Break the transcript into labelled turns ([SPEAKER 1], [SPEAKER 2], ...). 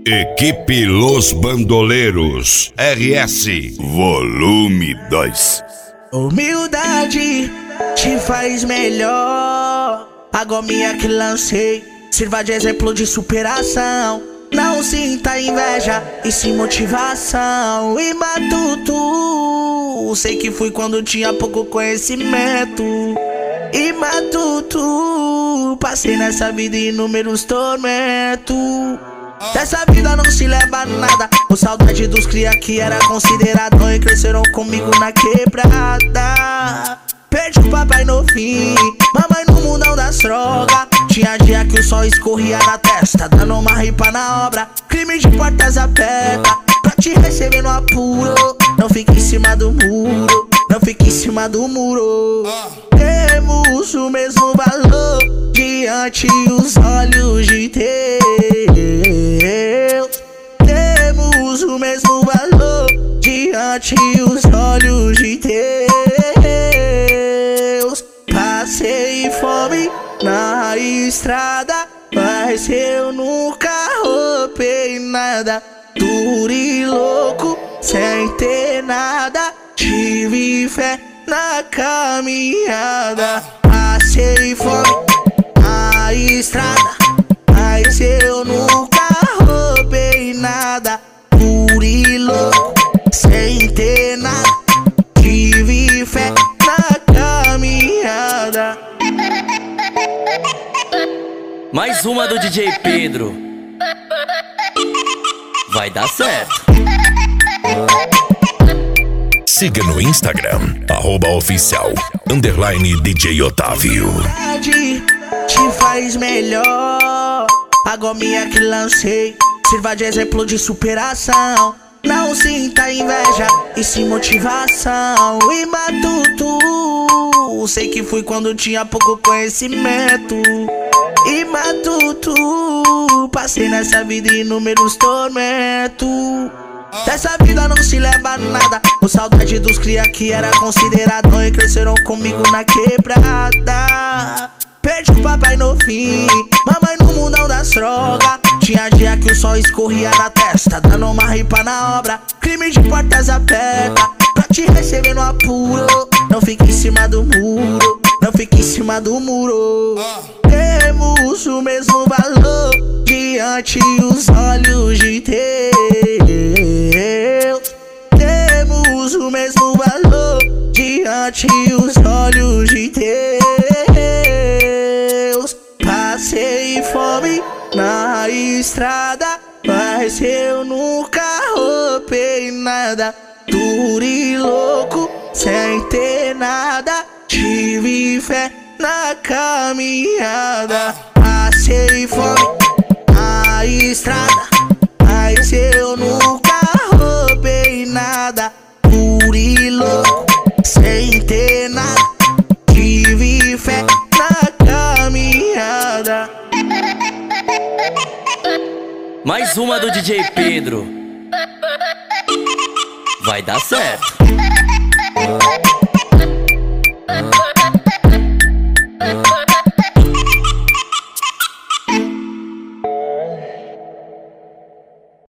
[SPEAKER 1] Equipe Los Bandoleros RS Volume 2.
[SPEAKER 2] Humildade te faz melhor. A gominha que lancei sirva de exemplo de superação. Não sinta inveja e sim motivação. E matuto, sei que fui quando tinha pouco conhecimento. E matuto, passei nessa vida inúmeros tormentos. Dessa vida não se leva nada. Com saudade dos cria que era considerado e cresceram comigo na quebrada. Perdi o papai no fim, mamãe no mundão das drogas. Tinha dia que o sol escorria na testa, dando uma ripa na obra. Crime de portas abertas, pra te receber no apuro. Não fique em cima do muro, não fique em cima do muro. Temos o mesmo valor diante os olhos de Deus. Temos o mesmo valor diante os olhos de Deus. Passei fome na estrada, mas eu nunca roubei nada. Duro e louco, sem ter nada, tive fé na caminhada. Passei fome na estrada, mas eu nunca roubei nada. Duro e louco, sem ter nada, tive fé na caminhada.
[SPEAKER 3] Mais uma do DJ Pedro. Vai dar certo.
[SPEAKER 1] Siga no Instagram, @oficial_DJ Otávio.
[SPEAKER 2] Te faz melhor. A gominha que lancei sirva de exemplo de superação. Não sinta inveja e sim motivação. E matuto, sei que fui quando tinha pouco conhecimento. E matuto, passei nessa vida inúmeros tormentos. Dessa vida não se leva nada. Com saudade dos cria que era considerado e cresceram comigo na quebrada. Perdi o papai no fim, mamãe no mundão das drogas. Tinha dia que o sol escorria na testa, dando uma ripa na obra. Crime de portas abertas, pra te receber no apuro. Não fique em cima do muro, não fique em cima do muro. Temos o mesmo valor diante os olhos de Deus. Temos o mesmo valor diante os olhos de Deus. Passei fome na estrada, mas eu nunca roubei nada. Duro e louco, sem ter nada, tive fé na caminhada. Passei fome na estrada, mas eu nunca roubei nada. Duro e louco, sem ter nada, tive fé na caminhada.
[SPEAKER 3] Mais uma do DJ Pedro. Vai dar certo.